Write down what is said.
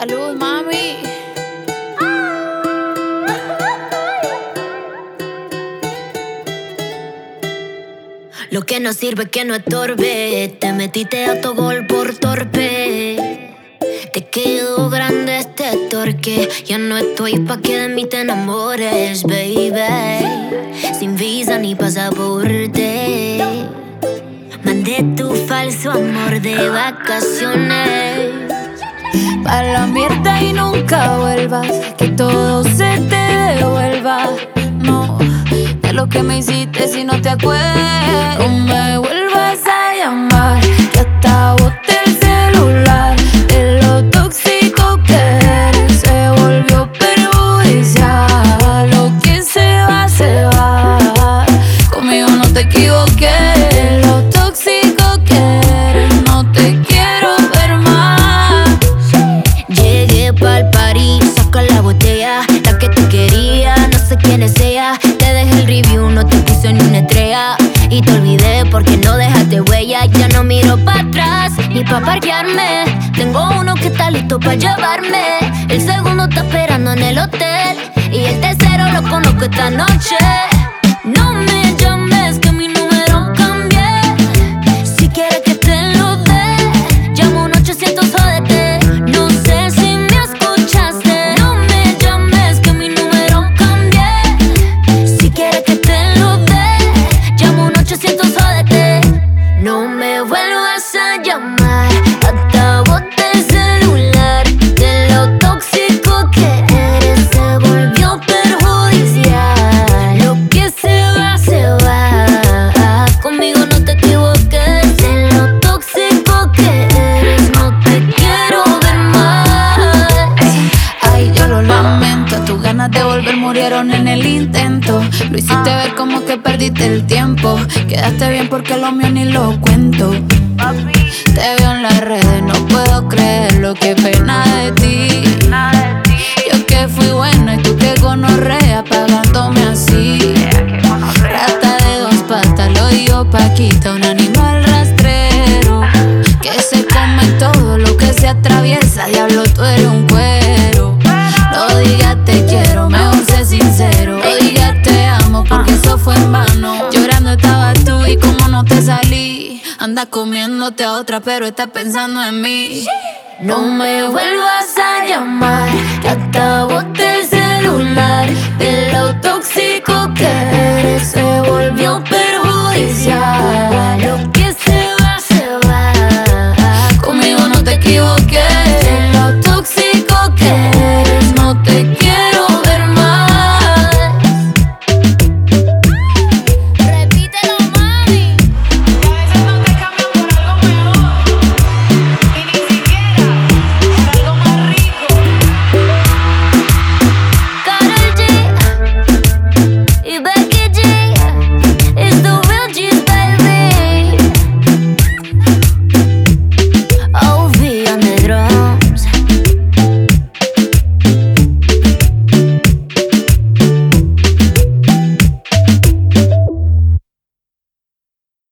Salud, mami. Lo que no sirve que no estorbe. Te metiste a tu gol por torpe. Te quedó grande este torque. Ya no estoy pa' que de mí te enamores, baby. Sin visa ni pasaporte. Mandé tu falso amor de vacaciones. Pa' la mierda y nunca vuelvas. Que todo se te devuelva. No, de lo que me hiciste si no te acuerdas. No me vuelvas a llamar, que hasta boté el celular. De lo tóxico que eres se volvió perjudicial. Lo que se va, se va. Conmigo no te equivoqué. Lo tóxico que eres, no te quiero ver más. Llegué pa'l party, saca la botella. La que te quería, no sé quién es ella. Te dejé el review, no te puse ni una estrella. Y te olvidé porque no dejaste huella. Ya no miro para atrás, ni pa' parquearme. Tengo uno que está listo pa' llevarme. El segundo está esperando en el hotel. Y el tercero lo conozco esta noche. No me llames que mi número cambié. Si quieres que te lo dé, llamo un 800 jódete. No sé si me escuchaste. No me llames que mi número cambié. Si quieres que te lo dé, llamo un 800 jódete. No me vuelvas a llamar, hasta boté el celular. De lo tóxico que eres se volvió perjudicial. Lo que se va, se va. Conmigo no te equivoques. De lo tóxico que eres, no te quiero ver más. Ay, yo lo lamento. Tus ganas de volver murieron en el intento. Lo hiciste ver como que perdiste el tiempo. Quedaste bien porque lo mío ni lo cuento. Te veo en las redes, no puedo creerlo. Qué pena de ti. Yo que fui buena y tú que gonorrea pagándome así. Rata de dos patas, lo digo Paquita, un animal rastrero que se come todo lo que se atraviesa. Diablo, tú eres un cuero. No digas te quiero, mejor sé sincero. No digas te amo porque eso fue en vano. Llorando estabas tú y como no te salí. Andas comiéndote a otra pero estás pensando en mí. No me vuelvas a llamar, que hasta boté el celular. De lo tóxico que eres se volvió